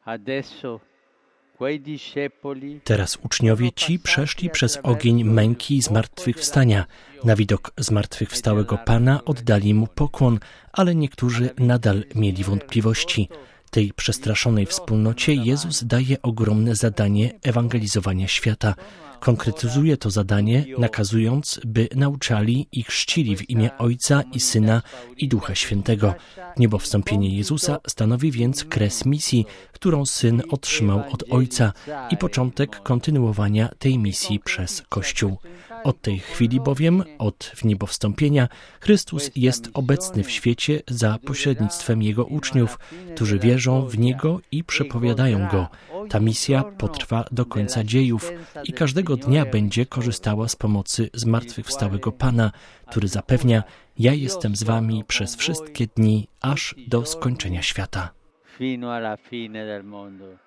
Teraz uczniowie ci przeszli przez ogień męki i zmartwychwstania. Na widok zmartwychwstałego Pana oddali mu pokłon, ale niektórzy nadal mieli wątpliwości. Tej przestraszonej wspólnocie Jezus daje ogromne zadanie ewangelizowania świata. Konkretyzuje to zadanie, nakazując, by nauczali i chrzcili w imię Ojca i Syna i Ducha Świętego. Niebowstąpienie Jezusa stanowi więc kres misji, którą Syn otrzymał od Ojca i początek kontynuowania tej misji przez Kościół. Od tej chwili bowiem, od wniebowstąpienia, Chrystus jest obecny w świecie za pośrednictwem Jego uczniów, którzy wierzą w Niego i przepowiadają Go. Ta misja potrwa do końca dziejów i każdego dnia będzie korzystała z pomocy zmartwychwstałego Pana, który zapewnia: ja jestem z wami przez wszystkie dni, aż do skończenia świata. Fino alla fine del mondo.